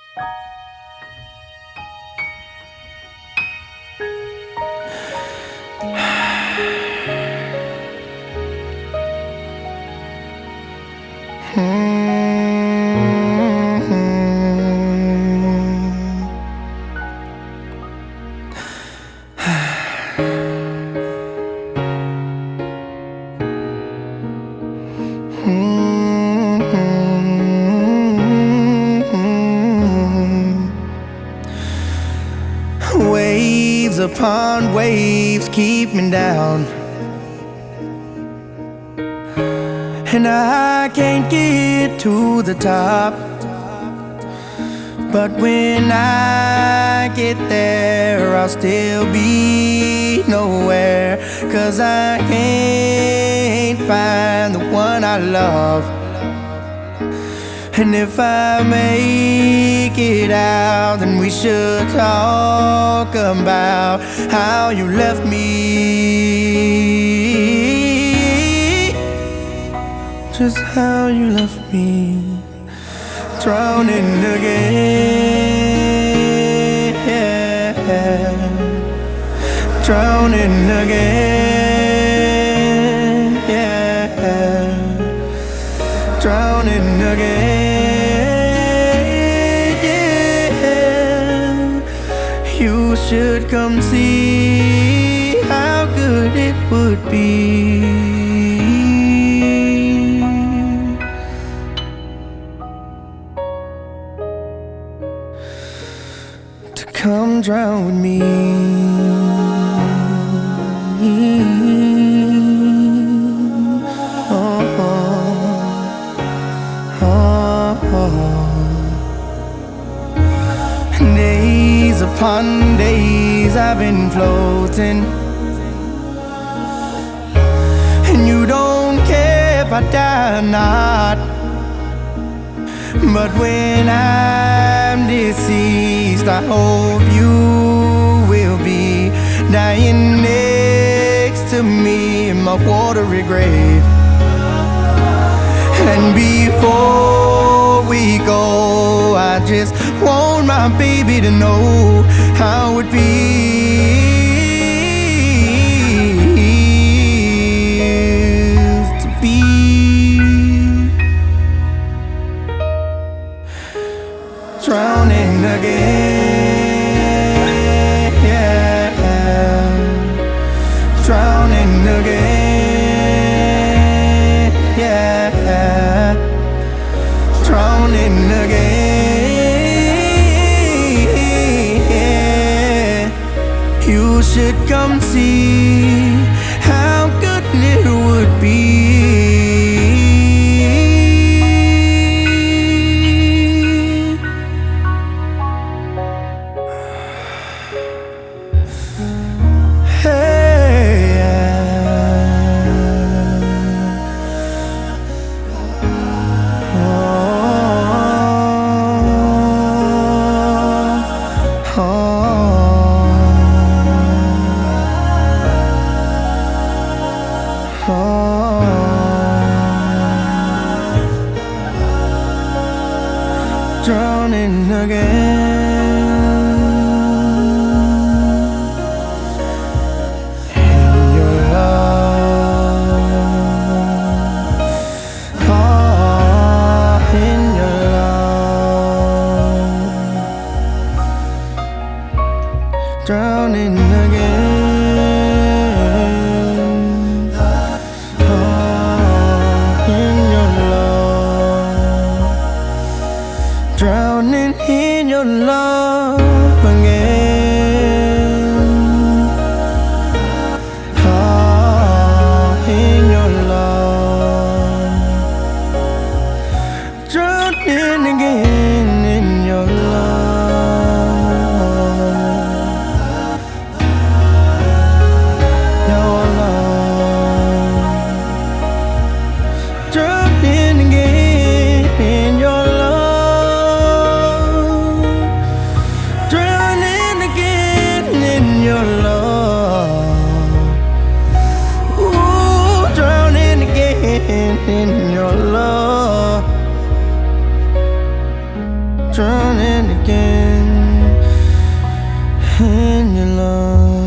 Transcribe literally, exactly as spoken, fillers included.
Waves upon waves keep me down, and I can't get to the top. But when I get there, I'll still be nowhere, 'cause I can't find the one I love. And if I make it out, then we should talk about how you left me. Just how you left me, drowning again, drowning again, drowning again. You should come see how good it would be to come drown with me. Oh, oh, oh. Days upon days I've been floating, and you don't care if I die or not. But when I'm deceased, I hope you will be dying next to me in my watery grave. And before we go, I just want my baby to know how it feels to be drowning again, drowning again, drowning again. You should come see how good it would be drowning again in your love, oh, in your love, drowning again, oh, in your love, drowning in your love again, oh, in your love, drowning again in your love, your love, drowning again in your love. Drowning drowning again in your love.